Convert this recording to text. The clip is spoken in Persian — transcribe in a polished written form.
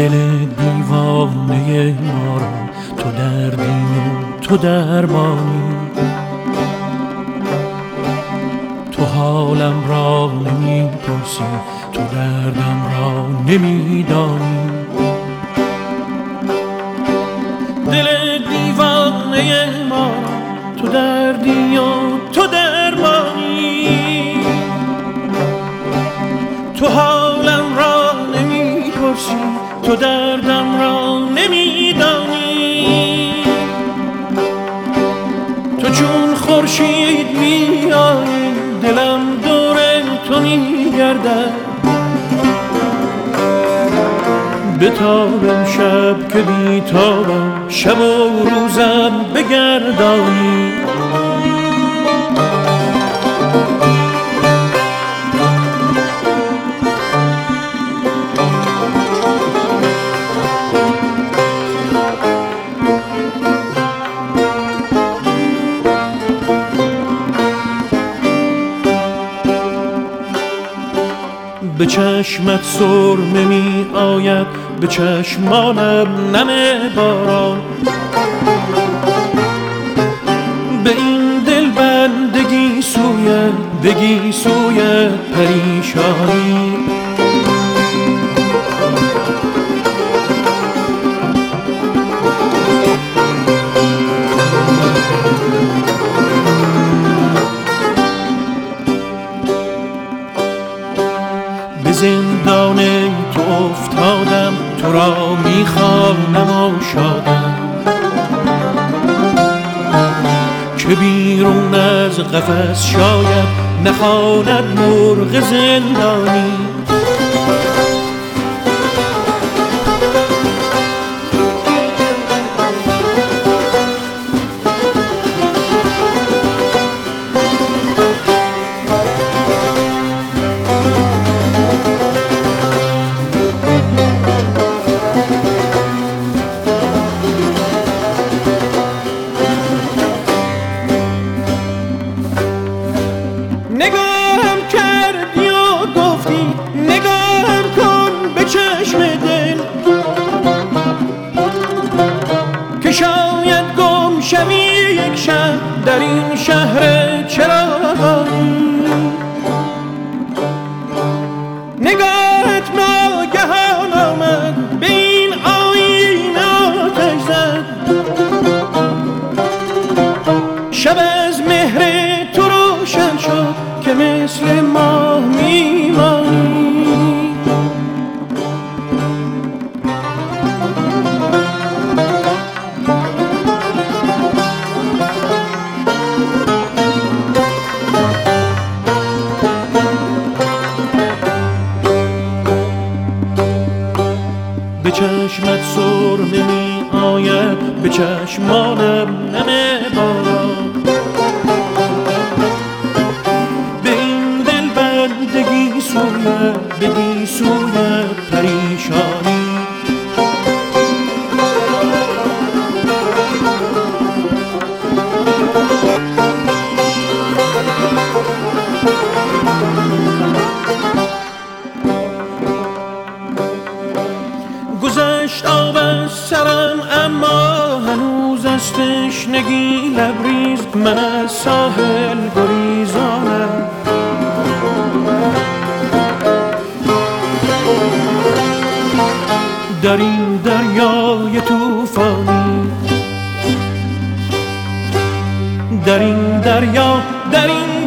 دل دیوانه ما را تو دردی و تو درمانی. تو حالم را نمی‌پرسی، تو دردم را نمی‌دانی. دل دیوانه ما را تو دردی و تو درمانی. تو حالم را نمی‌پرسی، تو دردم را نمی‌دانی. تو چون خورشید میایی، دلم دور تو میگردد. بتابم شب که بیتابم، شب و روزم بگردانی. به چشمت سرمه می آید، به چشمانم نم باران. به این دل بندگی سویت، بگی سویت پریشانی. به زندان تو افتادم، تو را میخوانم و شادم. که بیرون از قفس شاید نخواند مرغ زندانی. نگاهم کردی و گفتی، نگاهم کن به چشم دل، که شاید گم شوی یک شب در این شهر چراغانی. نگاهت ناگهان آمد، به این آینه آتش زد. شب از مهر تو روشن شد که مثل ماه میمانی. به چشمت سرمه می آید، به چشمانم نم باران. بگی سویت پریشانی. گذشت آب از سرم، اما هنوز از تشنگی لبریز. من از ساحل گریزانم، در این دریای طوفانی. در این دریا، در این